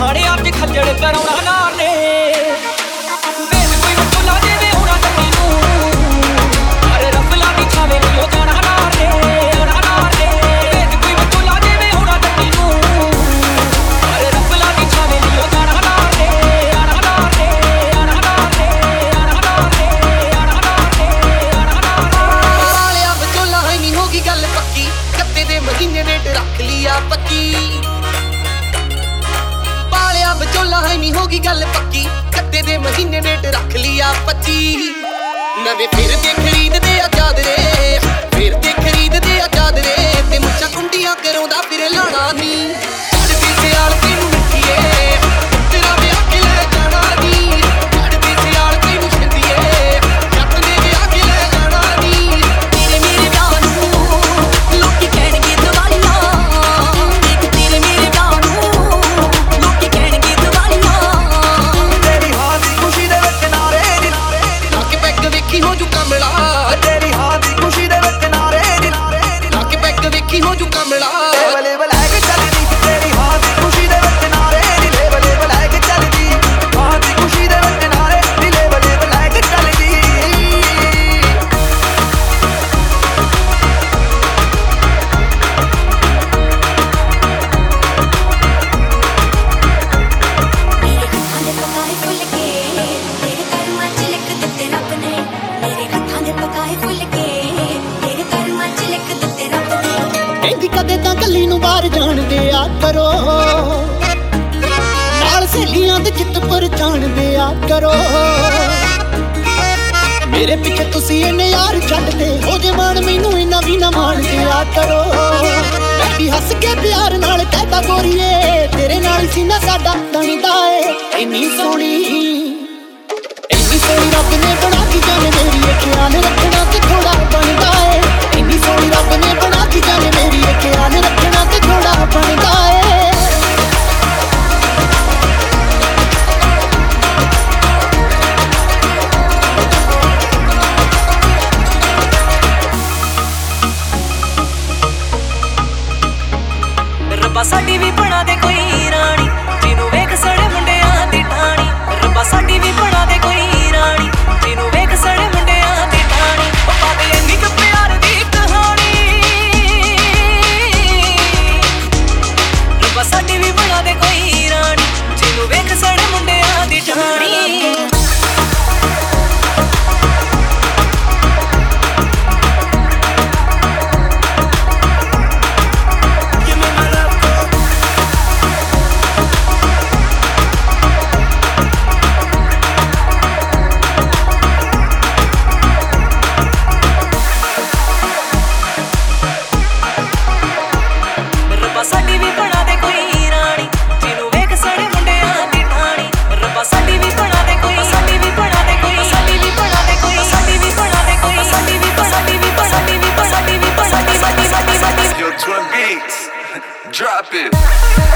ਹਾਣੇ ਅੱਜ ਖੱਜਲ ਕਰਾਉਣਾ ਨਾਰ ਨੇ ਵੇਖ ਕੋਈ ਮੁੱਲਾ ਦੇਵੇ ਹੋਣਾ ਜੱਟੀ ਨੂੰ ਅਰੇ ਰਫਲਾ ਦੀ ਛਾਵੇਂ ਨਹੀਂ ਜਾਣਾ ਨਾਰ ਨੇ ਵੇਖ ਕੋਈ ਮੁੱਲਾ ਦੇਵੇ ਹੋਣਾ ਜੱਟੀ ਨੂੰ ਅਰੇ ਰਫਲਾ ਦੀ ਛਾਵੇਂ ਨਹੀਂ ਜਾਣਾ ਨਾਰ ਨੇ ਵਾਲਿਆਂ ਵਿਚੋਲਾ ਨਹੀਂ ਹੋਗੀ ਗੱਲ ਪੱਕੀ ਕੱਤੇ ਦੇ ਮਹੀਨੇ ਡੇਟ ਰੱਖ ਲਿਆ ਪੱਕੀ ਵਾਲਿਆਂ ਵਿਚੋਲਾ ਨਹੀਂ ਹੋਗੀ ਗੱਲ ਪੱਕੀ ਕੱਤੇ ਦੇ ਮਹੀਨੇ ਡੇਟ ਰੱਖ ਲਿਆ 25 ਨਵੇਂ ਫਿਰ ਦੇ ਖਰੀਦਦੇ ਆ ਚਾਦਰੇ ਫਿਰ ਦੇ ਖਰੀਦਦੇ ਆ ਚਾਦਰੇ ਤੇ ਮੁੱਛਾਂ ਕੁੰਡੀਆਂ ਕਰਾਉਂਦਾ ਫਿਰ ਲਾਣਾ ਨੀ ਕੱਢਦੀ ਸਿਆਲ ਤੈਨੂੰ ਮਿੱਠੀਏ ਤੇਰਾ ਵਿਆਹ ਕੇ ਲੈ ਜਾਣਾ ਨੀ ਕੱਢਦੀ ਸਿਆਲ ਤੈਨੂੰ ਛਿੰਦੀਏ ਜੱਟ ਨੇ ਵਿਆਹ ਕੇ ਲੈ ਜਾਣਾ ਨੀ ਤੇਰੇ ਮੇਰੇ ਵਿਆਹ ਨੂੰ ਲੋਕੀ ਕਹਿਣਗੇ ਦਿਵਾਲੀਆਂ ਦੇਖ ਤੇਰੇ ਮੇਰੇ ਵਿਆਹ ਨੂੰ ਲੋਕੀ ਕਹਿਣਗੇ ਦਿਵਾਲੀਆਂ ਤੇਰੀ ਹਾਂ ਦੀ ਖੁਸ਼ੀ ਦੇ ਵਿੱਚ ਨਾਰੇ ਲਾ ਕੇ ਪੈਗ ਵੇਖੀ ਹੋ ਜੂ ਕਮਲਾ ਤੇਰੀ ਹਾਂ ਦੀ ਖੁਸ਼ੀ ਦੇ ਵਿੱਚ ਨਾਰੇ ਲਾ ਕੇ ਪੈਗ ਵੇਖੀ ਹੋ ਜੂ ਕਮਲਾ ਲੇਬਲ ਲੈ ਕੇ ਚੱਲਦੀ ਤੇਰੀ ਹਾਂ ਦੀ ਖੁਸ਼ੀ ਦੇ ਵਿੱਚ ਨਾਰੇ ਲੇਬਲ ਲੈ ਕੇ ਚੱਲਦੀ ਹਾਂ ਦੀ ਖੁਸ਼ੀ ਦੇ ਵਿੱਚ ਨਾਰੇ ਲੇਬਲ ਲੈ ਕੇ ਚੱਲਦੀ ਮੇਰੇ ਹੱਥਾਂ ਦੇ ਪਕਾਏ ਫੁੱਲ ਕੇ ਤੇਰੇ ਕਰਮਾਂ 'ਚ ਲਿਖ ਦਿੱਤੇ ਰੱਬ ਨੇ ਮੇਰੇ ਹੱਥਾਂ ਦੇ ਪਕਾਏ ਫੁੱਲ ਕੇ ਤੇਰੇ ਕਰਮਾਂ 'ਚ ਲਿਖ ਦਿੱਤੇ ਰੱਬ ਨੇ ਕਹਿੰਦੀ ਕਦੇ ਤਾਂ ਕੱਲੀ ਨੂੰ ਬਾਹਰ ਜਾਣ ਦਿਆ ਕਰੋ ਨਾਲ ਸਹੇਲੀਆਂ ਦੇ ਚਿੱਤ ਪਰ ਜਾਣ ਦਿਆ ਕਰੋ ਮੇਰੇ ਪਿੱਛੇ ਤੁਸੀਂ ਇਹਨੇ ਯਾਰ ਛੱਡਦੇ ਹੋ ਜੇ ਮਾਣ ਮੈਨੂੰ ਇਹਨਾਂ ਵੀ ਨਾ ਮਾਣ ਦਿਆ ਕਰੋ ਮੈਂ ਵੀ ਹੱਸ ਕੇ ਪਿਆਰ ਨਾਲ ਕਹਿਤਾ ਗੋਰੀਏ ਤੇਰੇ ਨਾਲ ਹੀ ਸੀਨਾ ਸਾਡਾ ਤਣਦਾ ਏ ਇੰਨੀ ਸੋਹਣੀ ਰੱਬ ਨੇ ਬਣਾ ਕੇ ਜਾਨੇ ਮੇਰੀ ਇਹ ਖਿਆਲ ਰੱਖਣਾ ਤੇ ਥੋੜਾ ਬਣਦਾ ਏ ਇੰਨੀ ਸੋਹਣੀ ਰੱਬ ਨੇ ਬਣਾ ਕੇ ਜਾਨੇ ਮੇਰੀ ਇਹ ਖਿਆਲ ਰੱਖਣਾ ਤੇ ਥੋੜਾ ਬਣਦਾ ਏ ਰੱਬਾ ਸਾਡੀ ਵੀ ਬਣਾ ਦੇ ਕੋਈ ਰਾਣੀ ਜਿਹਨੂੰ ਵੇਖ ਸੜੇ ਮੁੰਡਿਆਂ ਦੀ ਢਾਣੀ ਰੱਬਾ ਸਾਡੀ ਵੀ ਬਣਾ ਦੇ ਕੋਈ ਰਾਣੀ ਜਿਹਨੂੰ ਵੇਖ ਸੜੇ ਮੁੰਡਿਆਂ ਦੀ ਢਾਣੀ ਉਹ ਪਾਵੇ ਇੰਨੀ ਕੁ ਪਿਆਰ ਦੀ ਕਹਾਣੀ ਰੱਬਾ ਸਾਡੀ ਵੀ ਬਣਾ ਦੇ ਕੋਈ ਰਾਣੀ ਜਿਹਨੂੰ ਵੇਖ ਸੜੇ ਮੁੰਡਿਆਂ ਦੀ ਢਾਣੀ ਰੱਬਾ ਸਾਡੀ ਵੀ ਬਣਾ ਦੇ ਕੋਈ ਰਾਣੀ ਜਿਹਨੂੰ ਵੇਖ ਸੜੇ ਮੁੰਡਿਆਂ ਦੀ ਢਾਣੀ ਰੱਬਾ ਸਾਡੀ ਵੀ ਬਣਾ ਦੇ ਕੋਈ ਸਾਡੀ ਵੀ ਬਣਾ ਦੇ ਕੋਈ ਸਾਡੀ ਵੀ ਬਣਾ ਦੇ ਕੋਈ ਸਾਡੀ ਵੀ ਬਣਾ ਦੇ ਕੋਈ ਸਾਡੀ ਵੀ ਸਾਡੀ ਵੀ ਸਾਡੀ ਵੀ ਸਾਡੀ ਵੀ ਸਾਡੀ ਵੀ ਸਾਡੀ Yo, Twin Beats, drop it.